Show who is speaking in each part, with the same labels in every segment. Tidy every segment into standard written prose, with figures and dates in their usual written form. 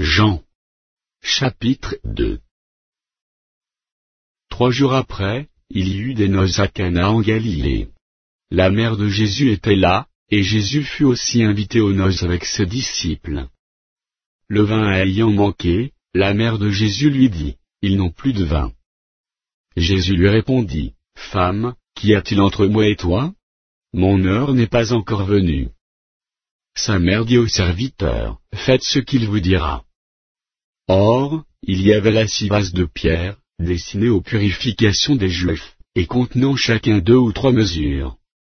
Speaker 1: Jean. Chapitre 2. 3 jours après, il y eut des noces à Cana en Galilée. La mère de Jésus était là, et Jésus fut aussi invité aux noces avec ses disciples. Le vin ayant manqué, la mère de Jésus lui dit, « Ils n'ont plus de vin. » Jésus lui répondit, « Femme, qu'y a-t-il entre moi et toi? Mon heure n'est pas encore venue. » Sa mère dit au serviteur, « Faites ce qu'il vous dira. » Or, il y avait là 6 vases de pierre, destinés aux purifications des Juifs, et contenant chacun 2 ou 3 mesures.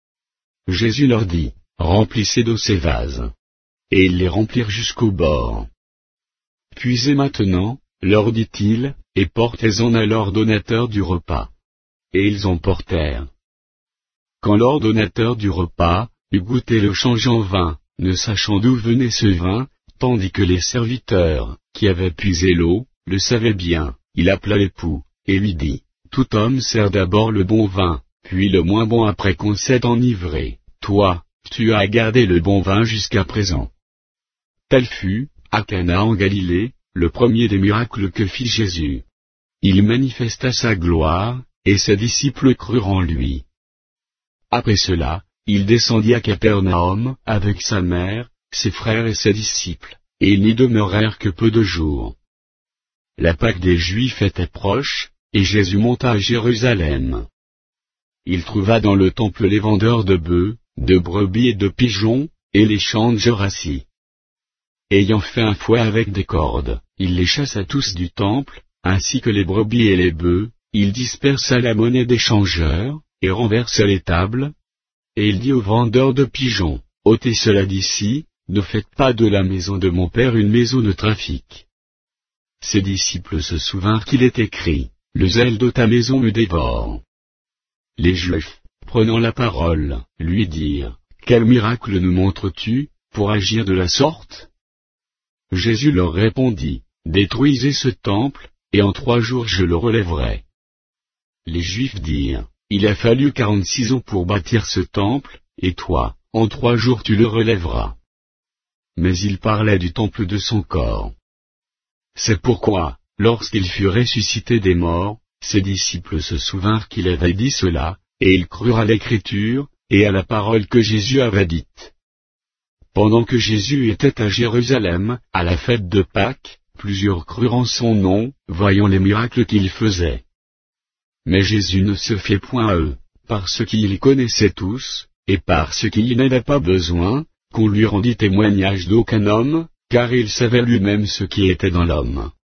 Speaker 1: Jésus leur dit, « Remplissez d'eau ces vases. » Et ils les remplirent jusqu'au bord. « Puisez maintenant, leur dit-il, et portez-en à l'ordonnateur du repas. » Et ils en portèrent. Quand l'ordonnateur du repas eut goûté le change en vin, ne sachant d'où venait ce vin, tandis que les serviteurs, qui avaient puisé l'eau, le savaient bien, il appela l'époux, et lui dit, « Tout homme sert d'abord le bon vin, puis le moins bon après qu'on s'est enivré. Toi, tu as gardé le bon vin jusqu'à présent. » Tel fut, à Cana en Galilée, le premier des miracles que fit Jésus. Il manifesta sa gloire, et ses disciples crurent en lui. Après cela, il descendit à Capernaum avec sa mère, ses frères et ses disciples, et ils n'y demeurèrent que peu de jours. La Pâque des Juifs était proche, et Jésus monta à Jérusalem. Il trouva dans le temple les vendeurs de bœufs, de brebis et de pigeons, et les changeurs assis. Ayant fait un fouet avec des cordes, il les chassa tous du temple, ainsi que les brebis et les bœufs, il dispersa la monnaie des changeurs, et renversa les tables. Et il dit aux vendeurs de pigeons, « ôtez cela d'ici, ne faites pas de la maison de mon Père une maison de trafic. » Ses disciples se souvinrent qu'il est écrit, « Le zèle de ta maison me dévore. » Les Juifs, prenant la parole, lui dirent, « Quel miracle nous montres-tu, pour agir de la sorte ?» Jésus leur répondit, « Détruisez ce temple, et en 3 jours je le relèverai. » Les Juifs dirent, « Il a fallu 46 ans pour bâtir ce temple, et toi, en 3 jours tu le relèveras. » Mais il parlait du temple de son corps. C'est pourquoi, lorsqu'il fut ressuscité des morts, ses disciples se souvinrent qu'il avait dit cela, et ils crurent à l'Écriture, et à la parole que Jésus avait dite. Pendant que Jésus était à Jérusalem, à la fête de Pâques, plusieurs crurent en son nom, voyant les miracles qu'il faisait. Mais Jésus ne se fiait point à eux, parce qu'il les connaissait tous, et parce qu'il n'avait pas besoin qu'on lui rendît témoignage d'aucun homme, car il savait lui-même ce qui était dans l'homme.